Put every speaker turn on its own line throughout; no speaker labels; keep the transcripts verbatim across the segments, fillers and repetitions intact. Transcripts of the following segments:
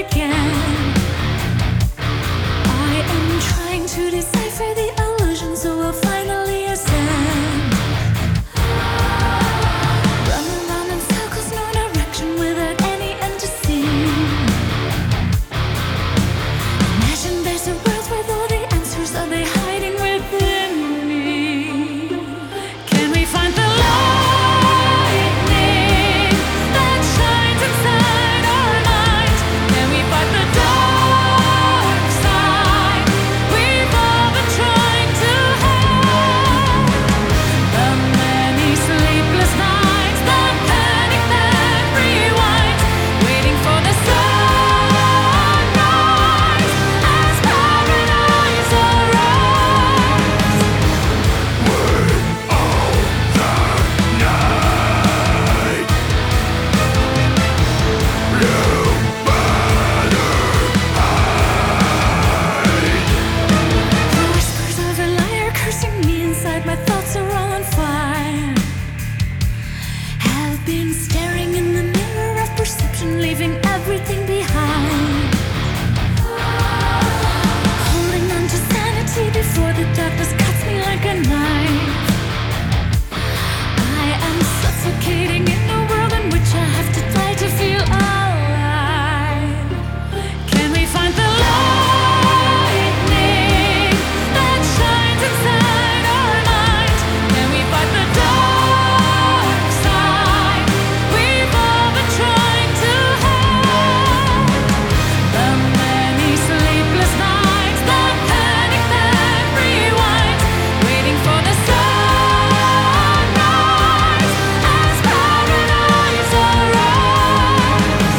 again. I am trying to decipher the illusion, so we'll finally ascend. Running round in circles, no direction, without any end to see. Imagine there's a world where all the answers are they hiding within me. Can we find the lightning that shines inside our minds? Can we fight the dark side we've all been trying to hide? The many sleepless nights, the panic that rewinds, waiting for the sunrise as paradise arrives. The whispers of a liar cursing me inside, my thoughts are all on fire. Have been staring in the mirror of perception, leaving everything behind. Holding on to sanity before the darkness cuts me like a knife. I am suffocating in a world in which I have to try to feel alive. Can we find the lightning that shines inside our minds? Can we fight the dark side we've all been trying to hide? The many sleepless nights, the panic that rewinds, waiting for the sunrise as paradise arrives.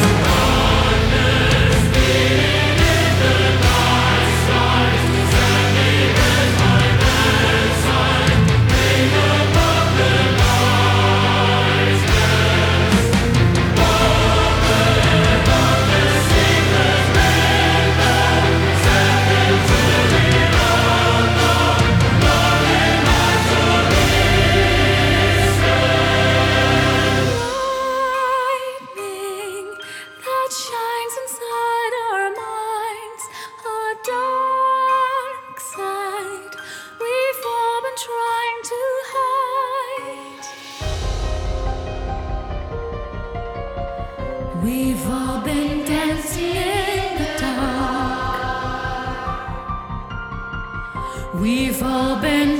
Lightning that shines inside our minds, a dark side we've all been trying to hide. We've all been dancing in the dark. We've all been